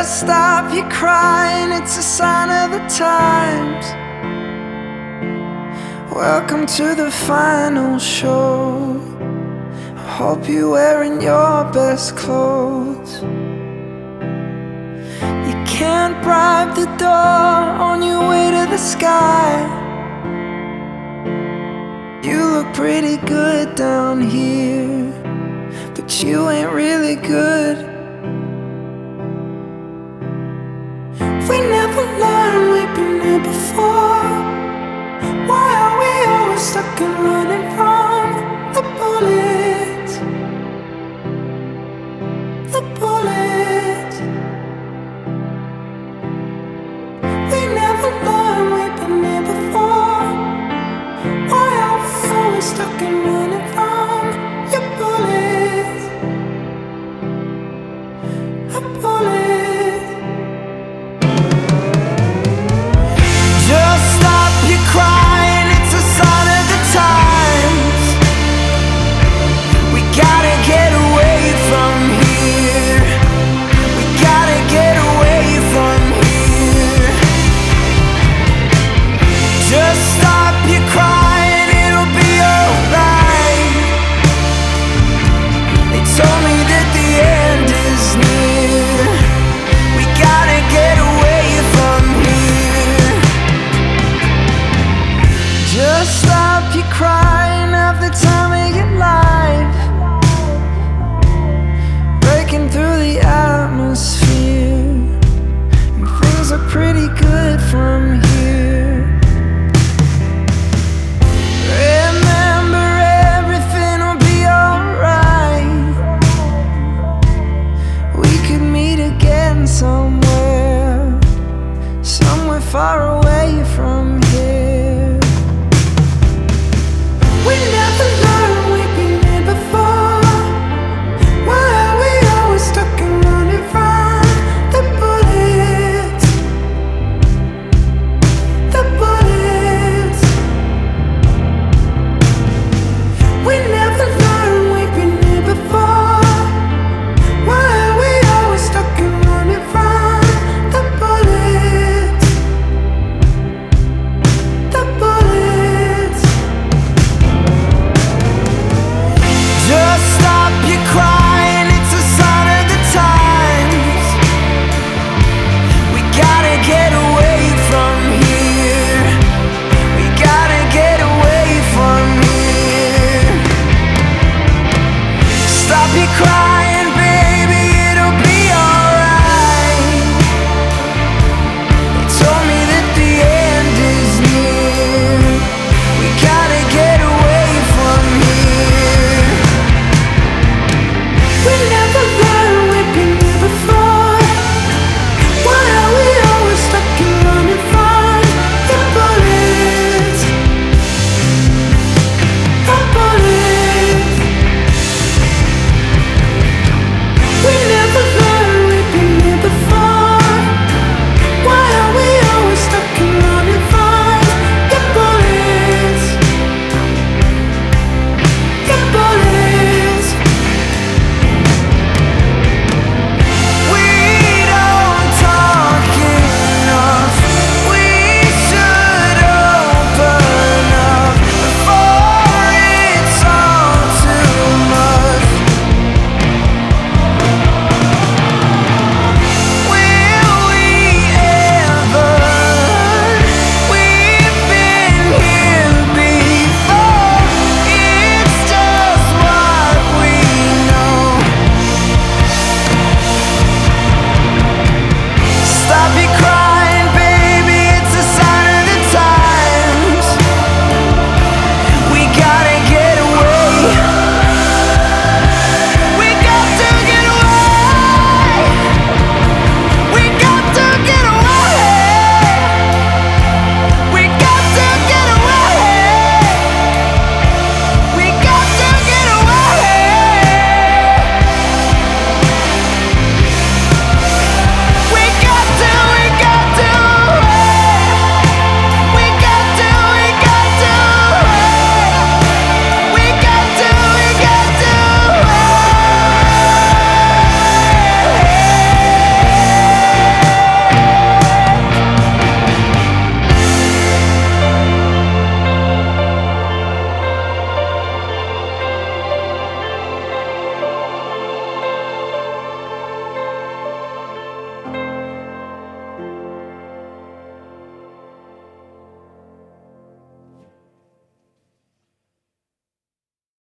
Just stop your crying, it's a sign of the times. Welcome to the final show. I hope you're wearing your best clothes. You can't bribe the door on your way to the sky. You look pretty good down here, but you ain't really good. We never learned, we've been here before. Why are we always stuck and running from the bullets? The bullets. We never learned, we've been here before. Why are we always stuck and running from your bullets? The bullets. Just stop your crying, it's a sign of the times. We gotta get away from here. We gotta get away from here. Just stop your crying, it'll be alright. They told me that the end is near. We gotta get away from here. Just stop your crying, have the time of your life. Breaking through the